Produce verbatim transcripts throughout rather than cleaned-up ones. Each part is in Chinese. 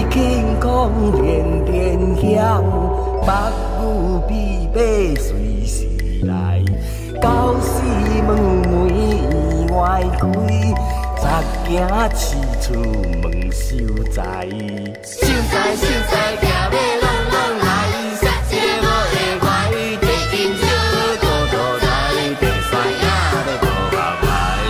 轻狂连连响，白羽碧马随时来。到时门楣院外开，杂惊饲出门守在。守在守在，行马拢拢来，杀一个无会怪，提金小多多来，地山影要无合来。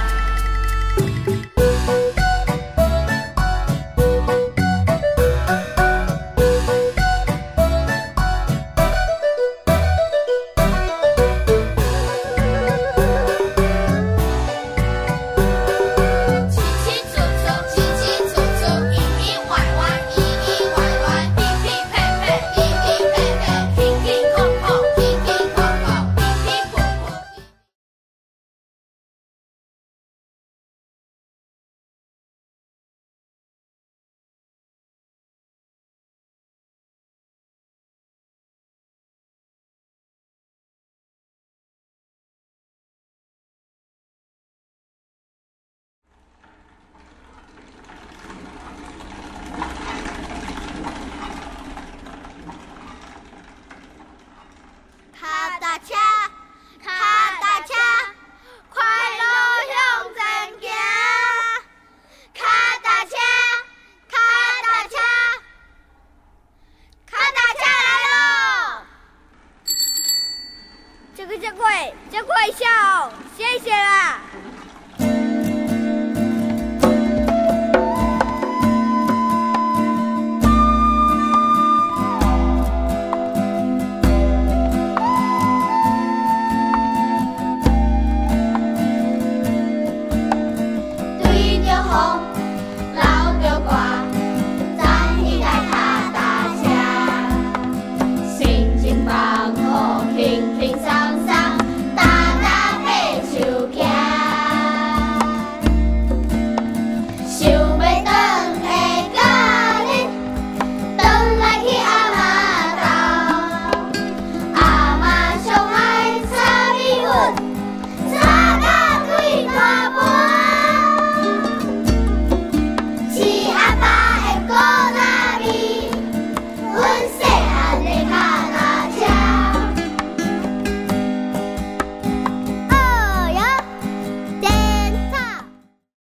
脚踏车，脚踏车，快乐向前行。脚踏车，脚踏车，脚踏车来喽！这个真贵，真贵笑，谢谢啦。